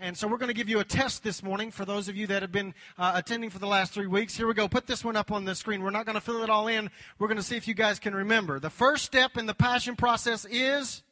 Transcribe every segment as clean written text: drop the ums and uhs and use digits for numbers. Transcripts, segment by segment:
And so we're going to give you a test this morning for those of you that have been attending for the last 3 weeks. Here we go. Put this one up on the screen. We're not going to fill it all in. We're going to see if you guys can remember. The first step in the passion process is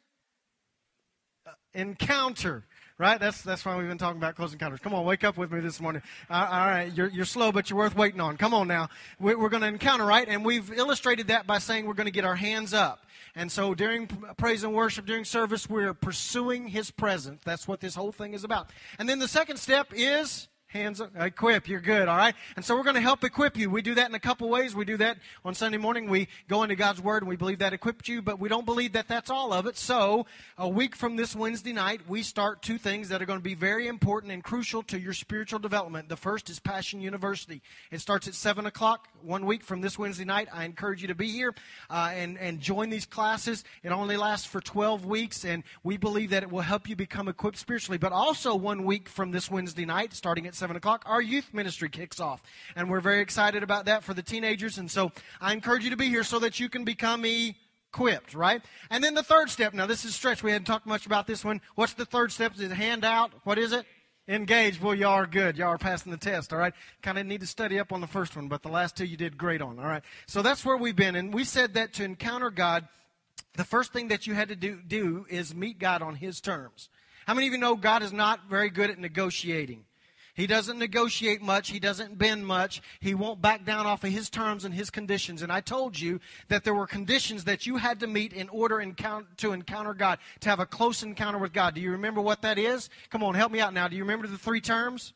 encounter. Right? That's why we've been talking about close encounters. Come on, wake up with me this morning. All right, you're slow, but you're worth waiting on. Come on now. We're going to encounter, right? And we've illustrated that by saying we're going to get our hands up. And so during praise and worship, during service, we're pursuing His presence. That's what this whole thing is about. And then the second step is hands up, equip. You're good, all right? And so we're going to help equip you. We do that in a couple ways. We do that on Sunday morning. We go into God's Word, and we believe that equipped you, but we don't believe that that's all of it. So a week from this Wednesday night, we start two things that are going to be very important and crucial to your spiritual development. The first is Passion University. It starts at 7 o'clock 1 week from this Wednesday night. I encourage you to be here and join these classes. It only lasts for 12 weeks, and we believe that it will help you become equipped spiritually. But also 1 week from this Wednesday night, starting at 7 o'clock, our youth ministry kicks off. And we're very excited about that for the teenagers. And so I encourage you to be here so that you can become equipped, right? And then the third step, now this is stretch. We hadn't talked much about this one. What's the third step? Is it hand out? What is it? Engage. Well, y'all are good. Y'all are passing the test, all right? Kind of need to study up on the first one, but the last two you did great on, all right? So that's where we've been. And we said that to encounter God, the first thing that you had to do is meet God on His terms. How many of you know God is not very good at negotiating? He doesn't negotiate much. He doesn't bend much. He won't back down off of His terms and His conditions. And I told you that there were conditions that you had to meet in order to encounter God, to have a close encounter with God. Do you remember what that is? Come on, help me out now. Do you remember the three terms?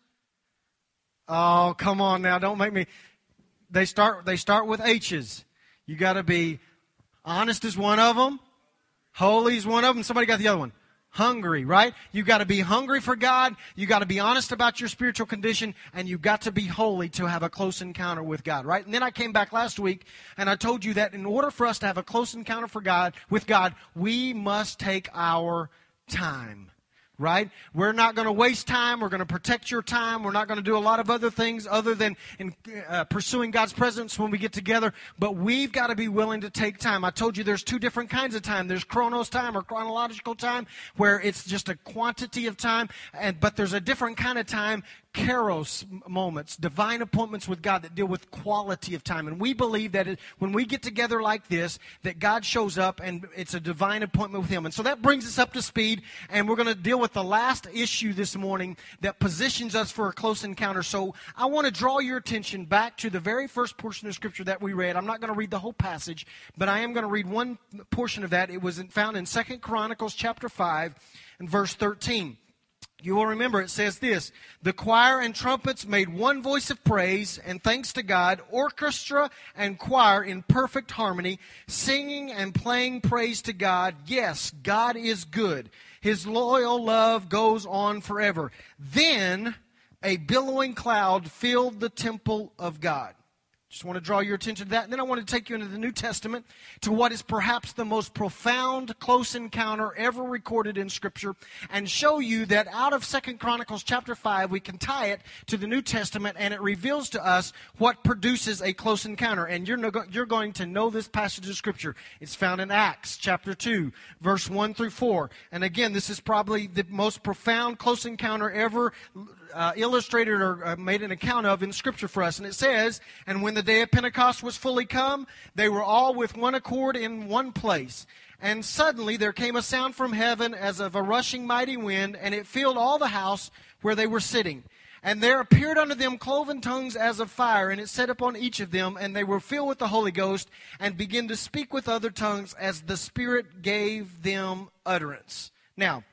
Oh, come on now. Don't make me. They start with H's. You got to be honest is one of them. Holy is one of them. Somebody got the other one. Hungry, right? You've got to be hungry for God. You've got to be honest about your spiritual condition. And you've got to be holy to have a close encounter with God, right? And then I came back last week and I told you that in order for us to have a close encounter with God, we must take our time. Right? We're not going to waste time. We're going to protect your time. We're not going to do a lot of other things other than pursuing God's presence when we get together. But we've got to be willing to take time. I told you there's two different kinds of time. There's chronos time or chronological time, where it's just a quantity of time. But there's a different kind of time, kairos moments, divine appointments with God that deal with quality of time. And we believe that when we get together like this, that God shows up and it's a divine appointment with Him. And so that brings us up to speed, and we're going to deal with the last issue this morning that positions us for a close encounter. So I want to draw your attention back to the very first portion of Scripture that we read. I'm not going to read the whole passage, but I am going to read one portion of that. It was found in 2 Chronicles chapter 5 and verse 13. You will remember it says this: the choir and trumpets made one voice of praise and thanks to God, orchestra and choir in perfect harmony, singing and playing praise to God. Yes, God is good. His loyal love goes on forever. Then a billowing cloud filled the temple of God. Just want to draw your attention to that. And then I want to take you into the New Testament to what is perhaps the most profound close encounter ever recorded in Scripture, and show you that out of 2 Chronicles chapter 5, we can tie it to the New Testament, and it reveals to us what produces a close encounter. And you're going to know this passage of Scripture. It's found in Acts chapter 2, verse 1 through 4. And again, this is probably the most profound close encounter ever illustrated or made an account of in Scripture for us. And it says, and when the day of Pentecost was fully come, they were all with one accord in one place. And suddenly there came a sound from heaven as of a rushing mighty wind, and it filled all the house where they were sitting. And there appeared unto them cloven tongues as of fire, and it set upon each of them, and they were filled with the Holy Ghost, and began to speak with other tongues as the Spirit gave them utterance. Now,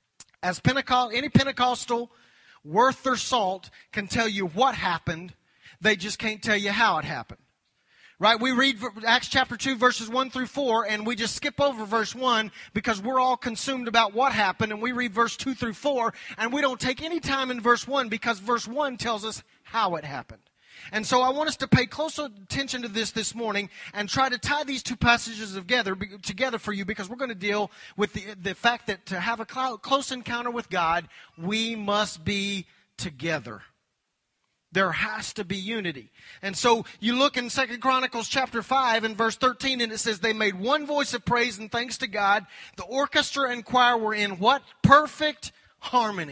as any Pentecostal worth their salt can tell you what happened, they just can't tell you how it happened. Right? We read Acts chapter 2, verses 1 through 4, and we just skip over verse 1 because we're all consumed about what happened, and we read verse 2 through 4, and we don't take any time in verse 1 because verse 1 tells us how it happened. And so I want us to pay close attention to this morning and try to tie these two passages together for you, because we're going to deal with the fact that to have a close encounter with God, we must be together. There has to be unity. And so you look in 2 Chronicles chapter 5 and verse 13, and it says they made one voice of praise and thanks to God. The orchestra and choir were in what? Perfect harmony.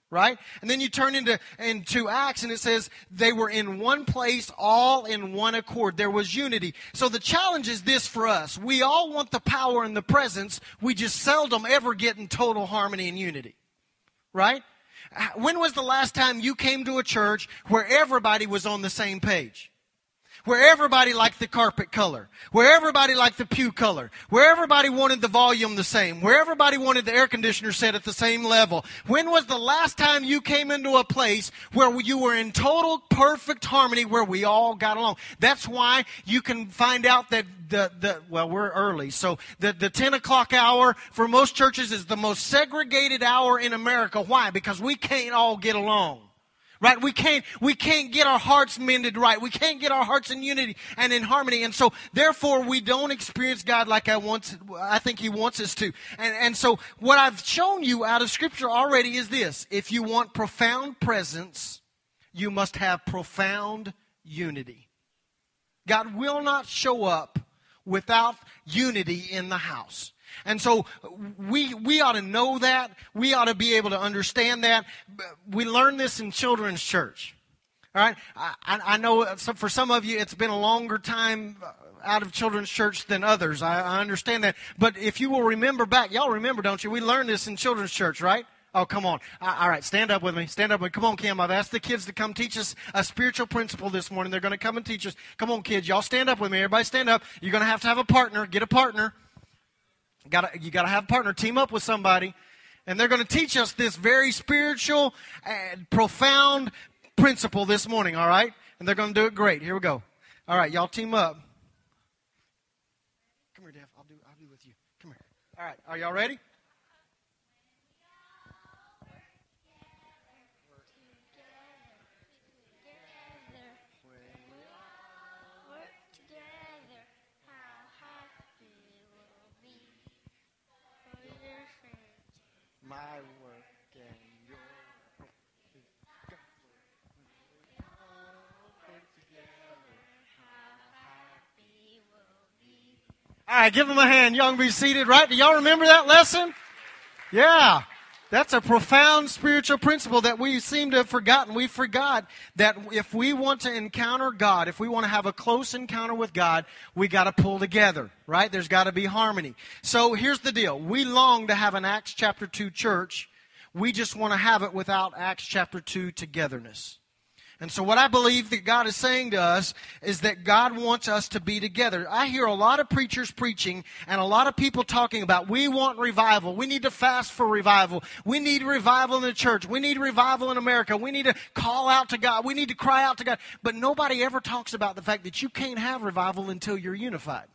right? And then you turn into Acts, and it says they were in one place, all in one accord. There was unity. So the challenge is this for us. We all want the power and the presence. We just seldom ever get in total harmony and unity, right? When was the last time you came to a church where everybody was on the same page? Where everybody liked the carpet color, where everybody liked the pew color, where everybody wanted the volume the same, where everybody wanted the air conditioner set at the same level. When was the last time you came into a place where you were in total perfect harmony, where we all got along? That's why you can find out that well, we're early, so the 10 o'clock hour for most churches is the most segregated hour in America. Why? Because we can't all get along. Right? We can't get our hearts mended right. We can't get our hearts in unity and in harmony. And so, therefore, we don't experience God like I think He wants us to. And so, what I've shown you out of Scripture already is this. If you want profound presence, you must have profound unity. God will not show up without unity in the house. And so we ought to know that. We ought to be able to understand that. We learn this in children's church. All right? I know for some of you it's been a longer time out of children's church than others. I understand that. But if you will remember back, y'all remember, don't you? We learned this in children's church, right? Oh, come on. All right, stand up with me. Stand up with me. Come on, Kim. I've asked the kids to come teach us a spiritual principle this morning. They're going to come and teach us. Come on, kids. Y'all stand up with me. Everybody stand up. You're going to have a partner. Get a partner. You got to have a partner. Team up with somebody. And they're going to teach us this very spiritual and profound principle this morning, all right? And they're going to do it great. Here we go. All right, y'all team up. Come here, Dev. I'll do with you. Come here. All right, are y'all ready? My work and your all right, give them a hand. Y'all can be seated, right? Do y'all remember that lesson? Yeah. That's a profound spiritual principle that we seem to have forgotten. We forgot that if we want to encounter God, if we want to have a close encounter with God, we got to pull together, right? There's got to be harmony. So here's the deal. We long to have an Acts chapter 2 church. We just want to have it without Acts chapter 2 togetherness. And so what I believe that God is saying to us is that God wants us to be together. I hear a lot of preachers preaching and a lot of people talking about we want revival. We need to fast for revival. We need revival in the church. We need revival in America. We need to call out to God. We need to cry out to God. But nobody ever talks about the fact that you can't have revival until you're unified.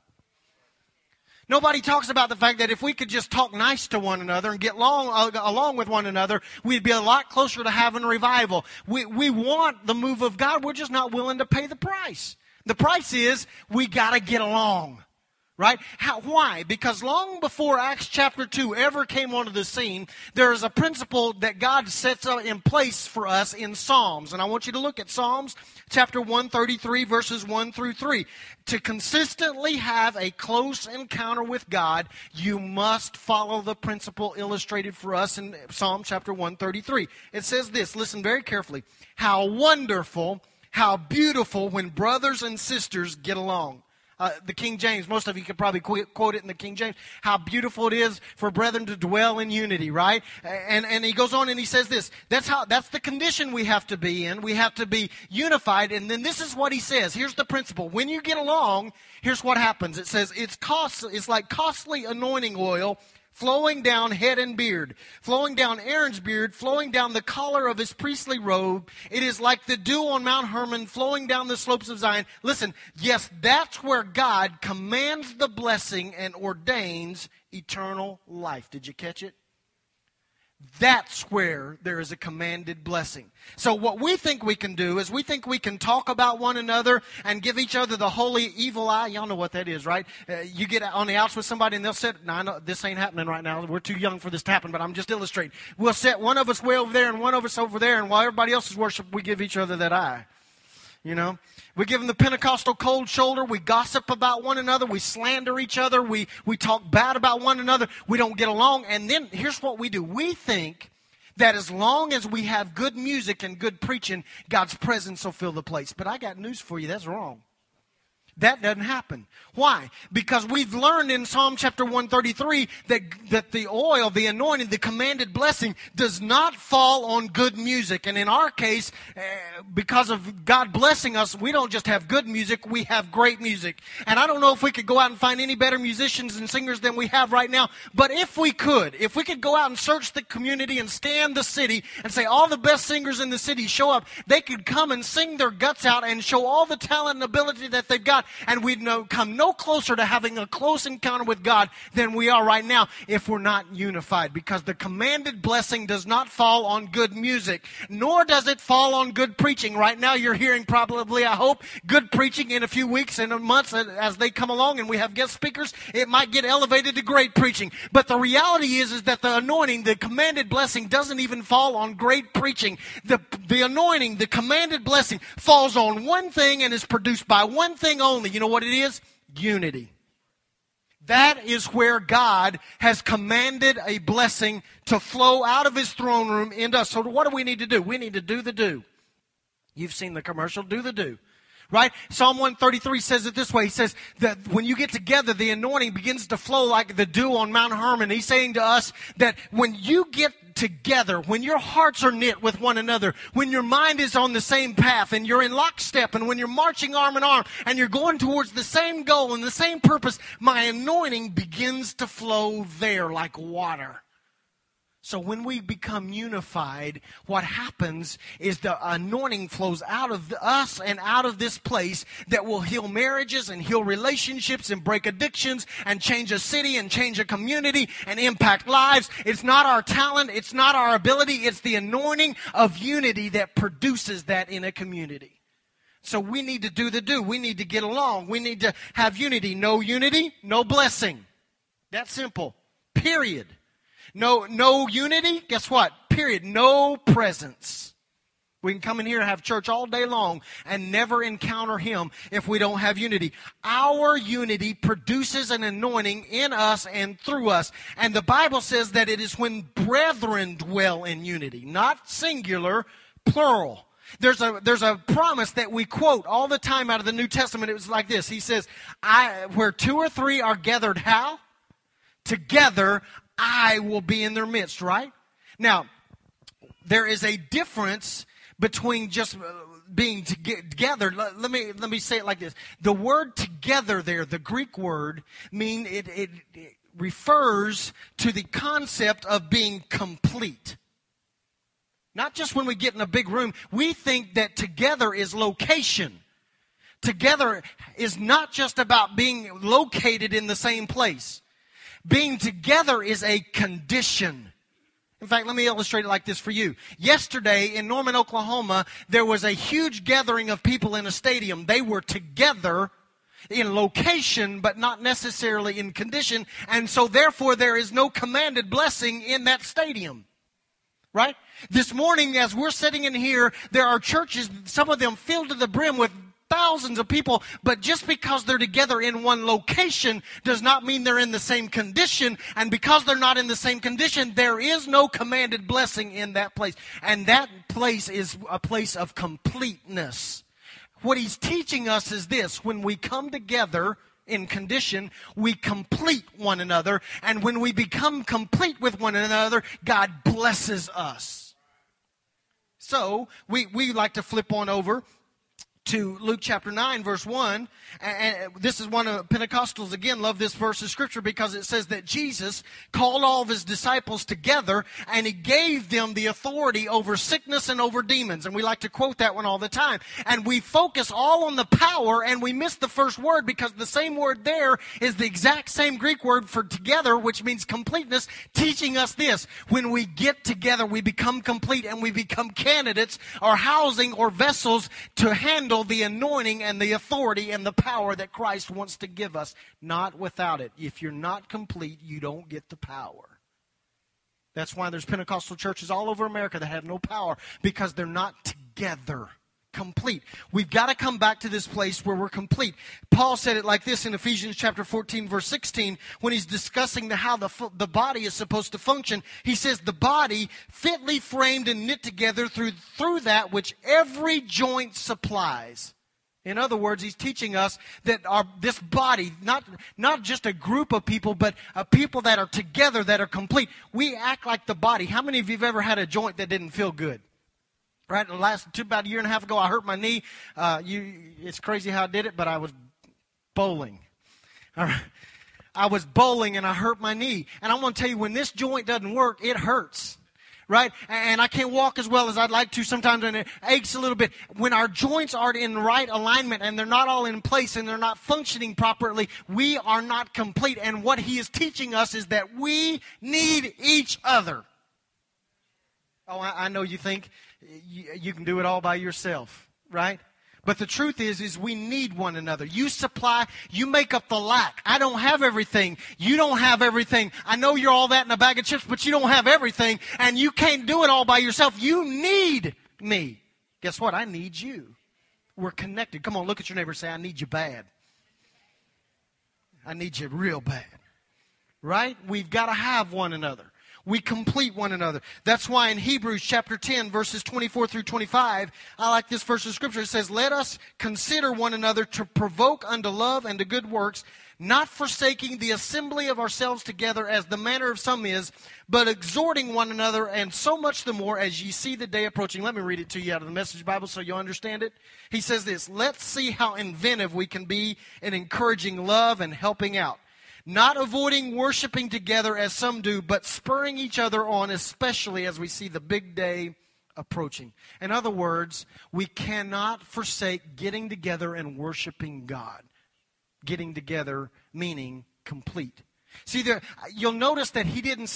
Nobody talks about the fact that if we could just talk nice to one another and get along with one another, we'd be a lot closer to having revival. We want the move of God. We're just not willing to pay the price. The price is we got to get along. Right? Why? Because long before Acts chapter 2 ever came onto the scene, there is a principle that God sets in place for us in Psalms. And I want you to look at Psalms chapter 133, verses 1 through 3. To consistently have a close encounter with God, you must follow the principle illustrated for us in Psalm chapter 133. It says this, listen very carefully. How wonderful, how beautiful when brothers and sisters get along. The King James, most of you could probably quote it in the King James. How beautiful it is for brethren to dwell in unity, right? And he goes on and he says this. That's the condition we have to be in. We have to be unified. And then this is what he says. Here's the principle. When you get along, here's what happens. It says it's like costly anointing oil flowing down head and beard, flowing down Aaron's beard, flowing down the collar of his priestly robe. It is like the dew on Mount Hermon, flowing down the slopes of Zion. Listen, yes, that's where God commands the blessing and ordains eternal life. Did you catch it? That's where there is a commanded blessing. So what we think we can do is we think we can talk about one another and give each other the holy evil eye. Y'all know what that is, right? You get on the outs with somebody and they'll sit, now I know this ain't happening right now. We're too young for this to happen, but I'm just illustrating. We'll set one of us way over there and one of us over there, and while everybody else is worship, we give each other that eye. You know, we give them the Pentecostal cold shoulder. We gossip about one another. We slander each other. We talk bad about one another. We don't get along. And then here's what we do. We think that as long as we have good music and good preaching, God's presence will fill the place. But I got news for you, that's wrong. That doesn't happen. Why? Because we've learned in Psalm chapter 133 that the oil, the anointing, the commanded blessing does not fall on good music. And in our case, because of God blessing us, we don't just have good music, we have great music. And I don't know if we could go out and find any better musicians and singers than we have right now. But if we could go out and search the community and scan the city and say all the best singers in the city show up, they could come and sing their guts out and show all the talent and ability that they've got. And we'd come no closer to having a close encounter with God than we are right now if we're not unified. Because the commanded blessing does not fall on good music, nor does it fall on good preaching. Right now you're hearing probably, I hope, good preaching. In a few weeks and months as they come along and we have guest speakers, it might get elevated to great preaching. But the reality is that the anointing, the commanded blessing, doesn't even fall on great preaching. The anointing, the commanded blessing, falls on one thing and is produced by one thing only. You know what it is? Unity. That is where God has commanded a blessing to flow out of His throne room into us. So what do we need to do? We need to do the do. You've seen the commercial, do the do. Right? Psalm 133 says it this way. He says that when you get together, the anointing begins to flow like the dew on Mount Hermon. He's saying to us that when you get together, when your hearts are knit with one another, when your mind is on the same path and you're in lockstep, and when you're marching arm in arm and you're going towards the same goal and the same purpose, my anointing begins to flow there like water. So when we become unified, what happens is the anointing flows out of us and out of this place that will heal marriages and heal relationships and break addictions and change a city and change a community and impact lives. It's not our talent. It's not our ability. It's the anointing of unity that produces that in a community. So we need to do the do. We need to get along. We need to have unity. No unity, no blessing. That's simple. Period. No unity, guess what? Period. No presence. We can come in here and have church all day long and never encounter Him if we don't have unity. Our unity produces an anointing in us and through us. And the Bible says that it is when brethren dwell in unity, not singular, plural. There's a promise that we quote all the time out of the New Testament. It was like this. He says, where two or three are gathered, how? Together, I will be in their midst, right? Now, there is a difference between just being together. Let me say it like this. The word together there, the Greek word, it refers to the concept of being complete. Not just when we get in a big room. We think that together is location. Together is not just about being located in the same place. Being together is a condition. In fact, let me illustrate it like this for you. Yesterday in Norman, Oklahoma, there was a huge gathering of people in a stadium. They were together in location, but not necessarily in condition. And so therefore, there is no commanded blessing in that stadium. Right? This morning, as we're sitting in here, there are churches, some of them filled to the brim with thousands of people, but just because they're together in one location does not mean they're in the same condition. And because they're not in the same condition, there is no commanded blessing in that place. And that place is a place of completeness. What He's teaching us is this: when we come together in condition, we complete one another. And when we become complete with one another, God blesses us. So we like to flip on over to Luke chapter 9, verse 1. And this is one of Pentecostals, again, love this verse of Scripture because it says that Jesus called all of His disciples together and He gave them the authority over sickness and over demons. And we like to quote that one all the time. And we focus all on the power and we miss the first word because the same word there is the exact same Greek word for together, which means completeness, teaching us this: when we get together, we become complete and we become candidates or housing or vessels to handle the anointing and the authority and the power that Christ wants to give us. Not without it. If you're not complete, you don't get the power. That's why there's Pentecostal churches all over America that have no power, because they're not together complete. We've got to come back to this place where we're complete. Paul said it like this in Ephesians chapter 14, verse 16, when he's discussing how the body is supposed to function. He says, the body fitly framed and knit together through that which every joint supplies. In other words, he's teaching us that this body, not just a group of people, but people that are together, that are complete. We act like the body. How many of you have ever had a joint that didn't feel good? Right? About a year and a half ago, I hurt my knee. It's crazy how I did it, but I was bowling. I was bowling and I hurt my knee. And I'm going to tell you, when this joint doesn't work, it hurts. Right? And I can't walk as well as I'd like to sometimes, and it aches a little bit. When our joints aren't in right alignment and they're not all in place and they're not functioning properly, we are not complete. And what he is teaching us is that we need each other. Oh, I know you think you can do it all by yourself, right? But the truth is we need one another. You supply, you make up the lack. I don't have everything. You don't have everything. I know you're all that in a bag of chips, but you don't have everything, and you can't do it all by yourself. You need me. Guess what? I need you. We're connected. Come on, look at your neighbor and say, I need you bad. I need you real bad. Right? We've got to have one another. We complete one another. That's why in Hebrews chapter 10, verses 24 through 25, I like this verse of Scripture. It says, let us consider one another to provoke unto love and to good works, not forsaking the assembly of ourselves together as the manner of some is, but exhorting one another, and so much the more as ye see the day approaching. Let me read it to you out of the Message Bible so you'll understand it. He says this, let's see how inventive we can be in encouraging love and helping out. Not avoiding worshiping together as some do, but spurring each other on, especially as we see the big day approaching. In other words, we cannot forsake getting together and worshiping God. Getting together meaning complete. See, you'll notice that he did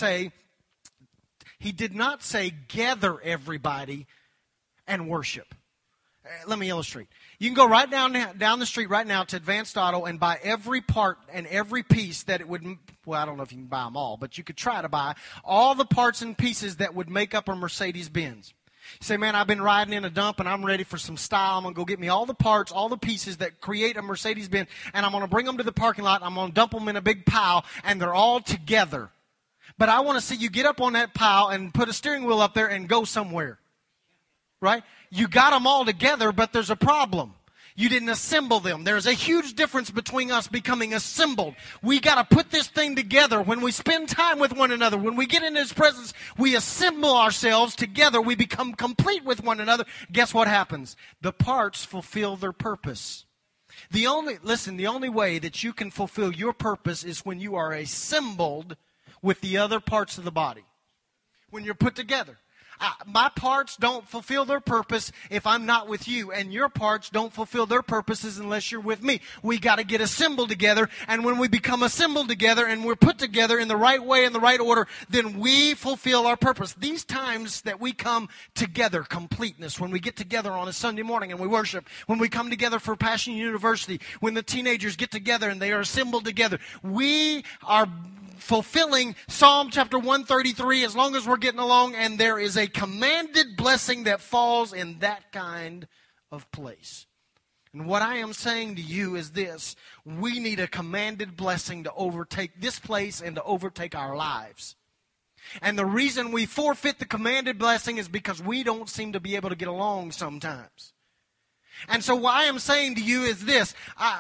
not say gather everybody and worship. Let me illustrate. You can go right down the street right now to Advanced Auto and buy every part and every piece that it would, well, I don't know if you can buy them all, but you could try to buy all the parts and pieces that would make up a Mercedes-Benz. You say, man, I've been riding in a dump and I'm ready for some style. I'm going to go get me all the parts, all the pieces that create a Mercedes-Benz, and I'm going to bring them to the parking lot. I'm going to dump them in a big pile, and they're all together. But I want to see you get up on that pile and put a steering wheel up there and go somewhere. Right? You got them all together, but there's a problem. You didn't assemble them. There's a huge difference between us becoming assembled. We got to put this thing together. When we spend time with one another, when we get in His presence, we assemble ourselves together. We become complete with one another. Guess what happens? The parts fulfill their purpose. The only way that you can fulfill your purpose is when you are assembled with the other parts of the body. When you're put together. My parts don't fulfill their purpose if I'm not with you, and your parts don't fulfill their purposes unless you're with me. We got to get assembled together, and when we become assembled together and we're put together in the right way, in the right order, then we fulfill our purpose. These times that we come together, completeness, when we get together on a Sunday morning and we worship, when we come together for Passion University, when the teenagers get together and they are assembled together, we are fulfilling Psalm chapter 133 as long as we're getting along, and there is a commanded blessing that falls in that kind of place. And what I am saying to you is this: we need a commanded blessing to overtake this place and to overtake our lives. And the reason we forfeit the commanded blessing is because we don't seem to be able to get along sometimes. And so what I am saying to you is this: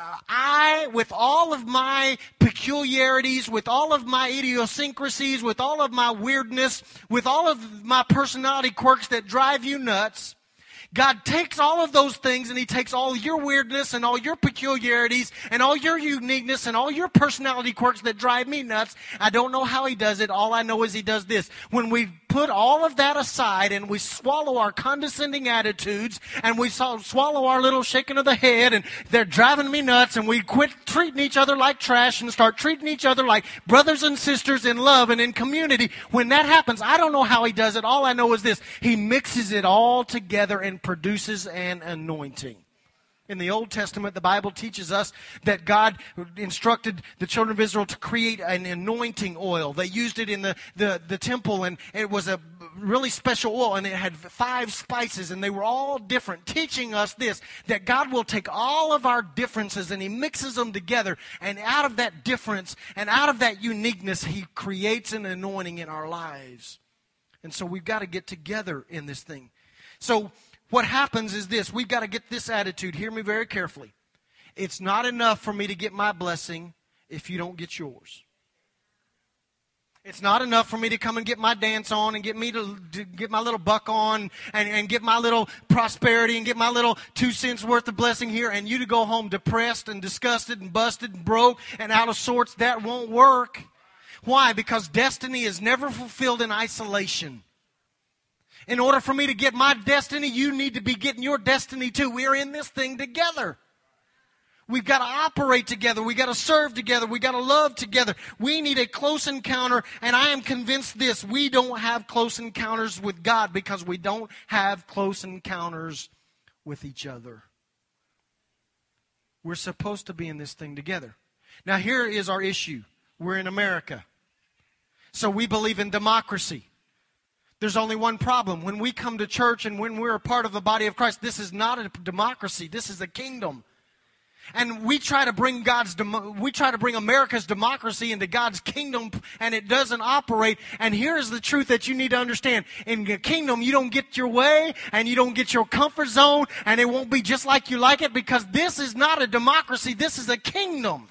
I, with all of my peculiarities, with all of my idiosyncrasies, with all of my weirdness, with all of my personality quirks that drive you nuts, God takes all of those things and He takes all your weirdness and all your peculiarities and all your uniqueness and all your personality quirks that drive me nuts. I don't know how He does it. All I know is He does this. When we put all of that aside and we swallow our condescending attitudes and we swallow our little shaking of the head and they're driving me nuts, and we quit treating each other like trash and start treating each other like brothers and sisters in love and in community, when that happens, I don't know how He does it. All I know is this: He mixes it all together and produces an anointing. In the Old Testament, the Bible teaches us that God instructed the children of Israel to create an anointing oil. They used it in the temple, and it was a really special oil, and it had 5 spices, and they were all different, teaching us this, that God will take all of our differences and He mixes them together, and out of that difference and out of that uniqueness, He creates an anointing in our lives. And so we've got to get together in this thing. So what happens is this. We've got to get this attitude. Hear me very carefully. It's not enough for me to get my blessing if you don't get yours. It's not enough for me to come and get my dance on and get me to get my little buck on and get my little prosperity and get my little 2 cents worth of blessing here, and you to go home depressed and disgusted and busted and broke and out of sorts. That won't work. Why? Because destiny is never fulfilled in isolation. In order for me to get my destiny, you need to be getting your destiny too. We're in this thing together. We've got to operate together. We've got to serve together. We've got to love together. We need a close encounter, and I am convinced this. We don't have close encounters with God because we don't have close encounters with each other. We're supposed to be in this thing together. Now, here is our issue. We're in America. So we believe in democracy. There's only one problem. When we come to church and when we're a part of the body of Christ, this is not a democracy. This is a kingdom. And we try to bring America's democracy into God's kingdom, and it doesn't operate. And here's the truth that you need to understand. In the kingdom, you don't get your way, and you don't get your comfort zone, and it won't be just like you like it, because this is not a democracy. This is a kingdom.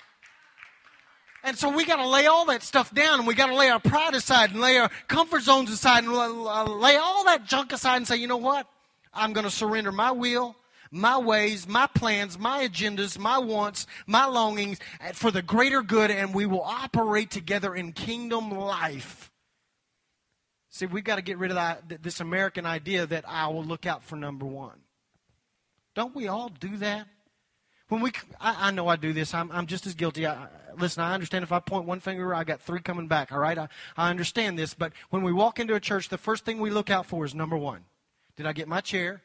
And so we got to lay all that stuff down, and we got to lay our pride aside and lay our comfort zones aside and lay all that junk aside and say, you know what? I'm going to surrender my will, my ways, my plans, my agendas, my wants, my longings for the greater good, and we will operate together in kingdom life. See, we've got to get rid of this American idea that I will look out for number one. Don't we all do that? I know I do this. I'm just as guilty. Listen, I understand if I point one finger, I got 3 coming back, all right? I understand this, but when we walk into a church, the first thing we look out for is number one. Did I get my chair?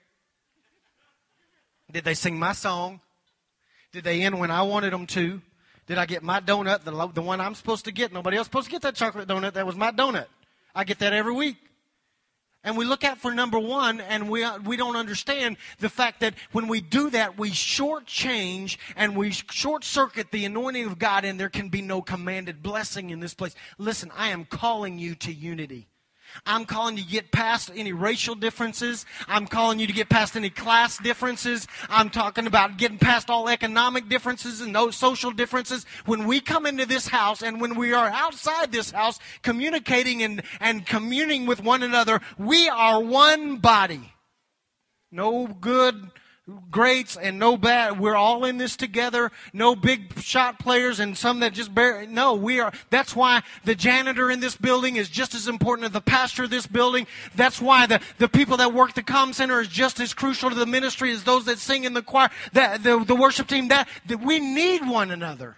Did they sing my song? Did they end when I wanted them to? Did I get my donut, the one I'm supposed to get? Nobody else is supposed to get that chocolate donut. That was my donut. I get that every week. And we look out for number one, and we don't understand the fact that when we do that, we shortchange and we short-circuit the anointing of God, and there can be no commanded blessing in this place. Listen, I am calling you to unity. I'm calling you to get past any racial differences. I'm calling you to get past any class differences. I'm talking about getting past all economic differences and those social differences. When we come into this house and when we are outside this house communicating and communing with one another, we are one body. No good greats and no bad. We're all in this together. No big shot players and some that just barely. No, we are. That's why the janitor in this building is just as important as the pastor of this building. That's why the people that work the comm center is just as crucial to the ministry as those that sing in the choir, the worship team. That we need one another.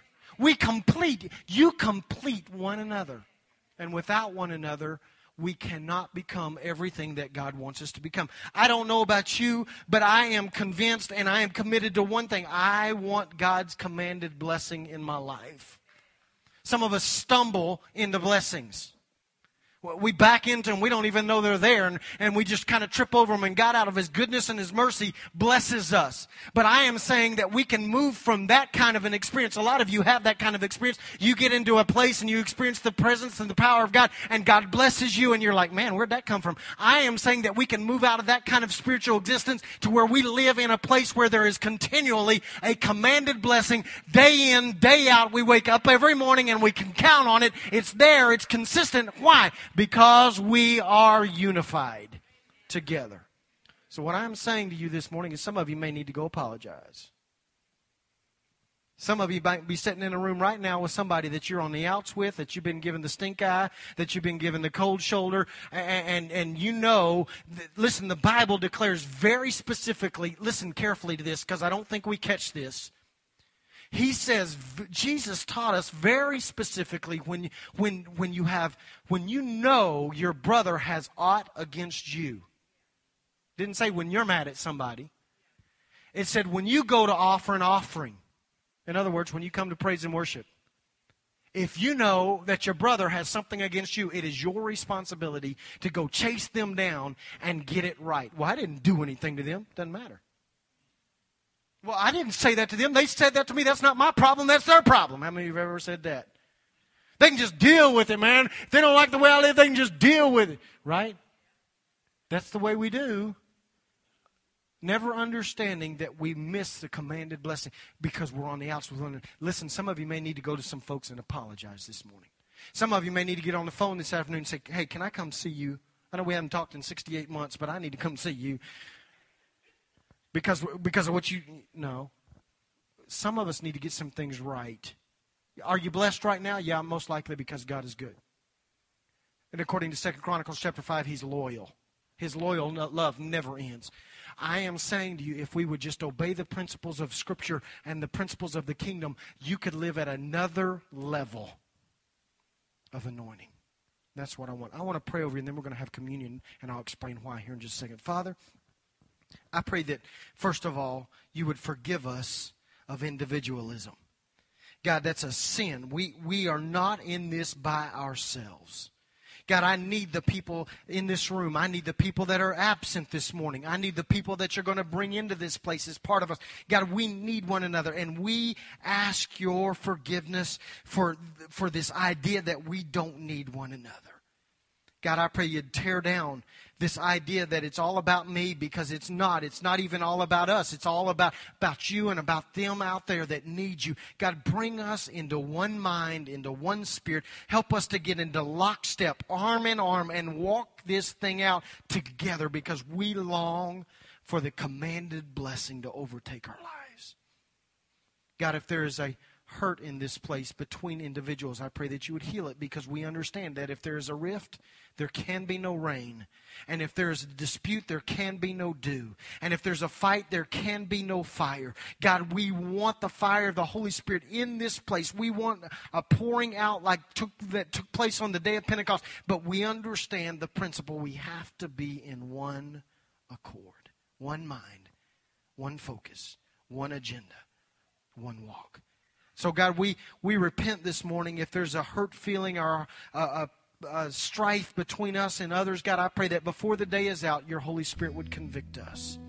You complete one another. And without one another, we cannot become everything that God wants us to become. I don't know about you, but I am convinced and I am committed to one thing. I want God's commanded blessing in my life. Some of us stumble into blessings. We back into them. We don't even know they're there. And we just kind of trip over them. And God, out of His goodness and His mercy, blesses us. But I am saying that we can move from that kind of an experience. A lot of you have that kind of experience. You get into a place and you experience the presence and the power of God. And God blesses you. And you're like, man, where'd that come from? I am saying that we can move out of that kind of spiritual existence to where we live in a place where there is continually a commanded blessing. Day in, day out. We wake up every morning and we can count on it. It's there. It's consistent. Why? Because we are unified together. So what I'm saying to you this morning is some of you may need to go apologize. Some of you might be sitting in a room right now with somebody that you're on the outs with, that you've been given the stink eye, that you've been given the cold shoulder, and you know, listen, the Bible declares very specifically, listen carefully to this because I don't think we catch this. He says, Jesus taught us very specifically when you know your brother has aught against you. Didn't say when you're mad at somebody. It said when you go to offer an offering. In other words, when you come to praise and worship. If you know that your brother has something against you, it is your responsibility to go chase them down and get it right. Well, I didn't do anything to them. Doesn't matter. Well, I didn't say that to them. They said that to me. That's not my problem. That's their problem. How many of you have ever said that? They can just deal with it, man. If they don't like the way I live, they can just deal with it. Right? That's the way we do. Never understanding that we miss the commanded blessing because we're on the outs with one another. Listen, some of you may need to go to some folks and apologize this morning. Some of you may need to get on the phone this afternoon and say, hey, can I come see you? I know we haven't talked in 68 months, but I need to come see you. Because of what you know. Some of us need to get some things right. Are you blessed right now? Yeah, most likely because God is good. And according to 2 Chronicles chapter 5, He's loyal. His loyal love never ends. I am saying to you, if we would just obey the principles of Scripture and the principles of the kingdom, you could live at another level of anointing. That's what I want. I want to pray over you, and then we're going to have communion, and I'll explain why here in just a second. Father, I pray that, first of all, you would forgive us of individualism. God, that's a sin. We are not in this by ourselves. God, I need the people in this room. I need the people that are absent this morning. I need the people that you're going to bring into this place as part of us. God, we need one another. And we ask your forgiveness for this idea that we don't need one another. God, I pray you'd tear down this idea that it's all about me, because it's not. It's not even all about us. It's all about you and about them out there that need you. God, bring us into one mind, into one spirit. Help us to get into lockstep, arm in arm, and walk this thing out together, because we long for the commanded blessing to overtake our lives. God, if there is a hurt in this place between individuals, I pray that you would heal it, because we understand that if there is a rift, there can be no rain. And if there is a dispute, there can be no dew. And if there's a fight, there can be no fire. God, we want the fire of the Holy Spirit in this place. We want a pouring out that took place on the day of Pentecost. But we understand the principle. We have to be in one accord, one mind, one focus, one agenda, one walk. So God, we repent this morning if there's a hurt feeling or a strife between us and others. God, I pray that before the day is out, your Holy Spirit would convict us.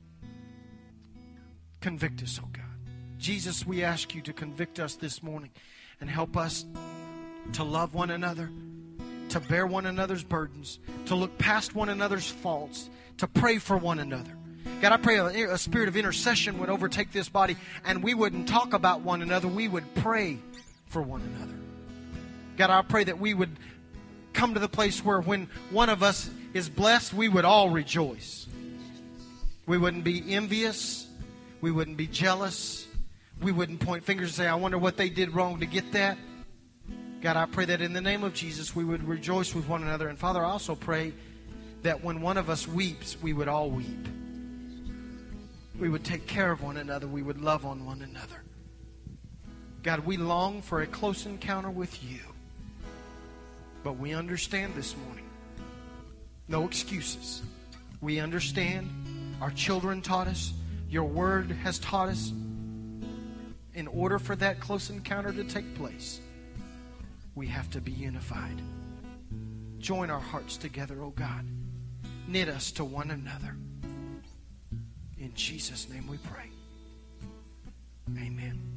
Convict us, oh God. Jesus, we ask you to convict us this morning and help us to love one another, to bear one another's burdens, to look past one another's faults, to pray for one another. God, I pray a spirit of intercession would overtake this body, and we wouldn't talk about one another. We would pray for one another. God, I pray that we would come to the place where when one of us is blessed, we would all rejoice. We wouldn't be envious. We wouldn't be jealous. We wouldn't point fingers and say, I wonder what they did wrong to get that. God, I pray that in the name of Jesus, we would rejoice with one another. And Father, I also pray that when one of us weeps, we would all weep. We would take care of one another. We would love on one another. God, we long for a close encounter with you. But we understand this morning. No excuses. We understand. Our children taught us. Your word has taught us. In order for that close encounter to take place, we have to be unified. Join our hearts together, oh God. Knit us to one another. In Jesus' name we pray. Amen.